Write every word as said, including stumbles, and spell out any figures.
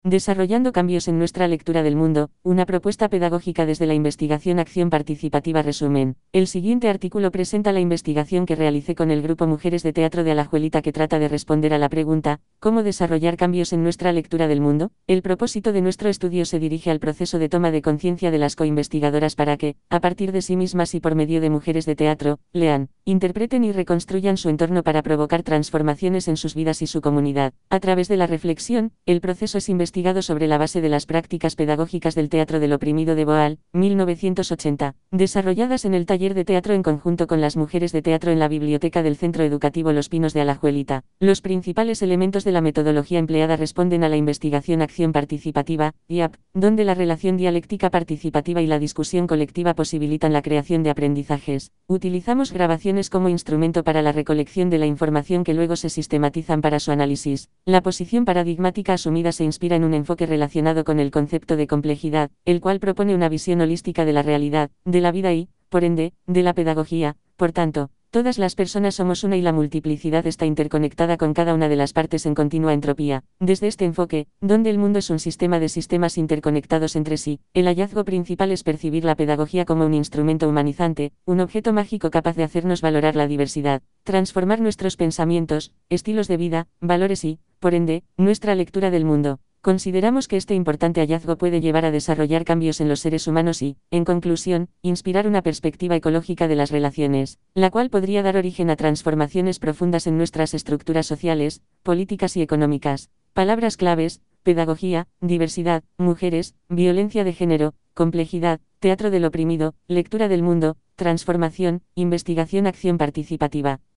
Desarrollando cambios en nuestra lectura del mundo, una propuesta pedagógica desde la investigación Acción Participativa. Resumen. El siguiente artículo presenta la investigación que realicé con el grupo Mujeres de Teatro de Alajuelita, que trata de responder a la pregunta, ¿cómo desarrollar cambios en nuestra lectura del mundo? El propósito de nuestro estudio se dirige al proceso de toma de conciencia de las coinvestigadoras para que, a partir de sí mismas y por medio de Mujeres de Teatro, lean, interpreten y reconstruyan su entorno para provocar transformaciones en sus vidas y su comunidad. A través de la reflexión, el proceso es investigado investigado sobre la base de las prácticas pedagógicas del teatro del oprimido de Boal, mil novecientos ochenta, desarrolladas en el taller de teatro en conjunto con las mujeres de teatro en la biblioteca del Centro Educativo Los Pinos de Alajuelita. Los principales elementos de la metodología empleada responden a la investigación Acción Participativa, I A P, donde la relación dialéctica participativa y la discusión colectiva posibilitan la creación de aprendizajes. Utilizamos grabaciones como instrumento para la recolección de la información que luego se sistematizan para su análisis. La posición paradigmática asumida se inspira en un enfoque relacionado con el concepto de complejidad, el cual propone una visión holística de la realidad, de la vida y, por ende, de la pedagogía. Por tanto, todas las personas somos una y la multiplicidad está interconectada con cada una de las partes en continua entropía. Desde este enfoque, donde el mundo es un sistema de sistemas interconectados entre sí, el hallazgo principal es percibir la pedagogía como un instrumento humanizante, un objeto mágico capaz de hacernos valorar la diversidad, transformar nuestros pensamientos, estilos de vida, valores y, por ende, nuestra lectura del mundo. Consideramos que este importante hallazgo puede llevar a desarrollar cambios en los seres humanos y, en conclusión, inspirar una perspectiva ecológica de las relaciones, la cual podría dar origen a transformaciones profundas en nuestras estructuras sociales, políticas y económicas. Palabras claves: pedagogía, diversidad, mujeres, violencia de género, complejidad, teatro del oprimido, lectura del mundo, transformación, investigación, acción participativa.